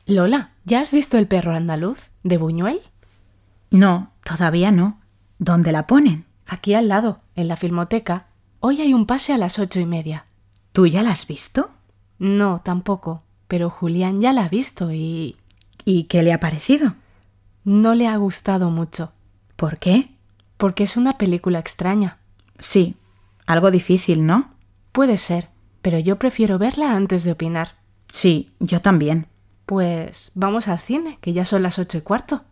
Lola, ¿ya has visto El perro andaluz de Buñuel? No, todavía no. ¿Dónde la ponen? Aquí al lado, en la Filmoteca. Hoy hay un pase a las 8:30. ¿Tú ya la has visto? No, tampoco. Pero Julián ya la ha visto y ¿Y qué le ha parecido? no le ha gustado mucho. ¿Por qué? Porque es una película extraña. Sí, algo difícil, ¿no? Puede ser, pero yo prefiero verla antes de opinar. Sí, yo también. Pues vamos al cine, que ya son las 8:15.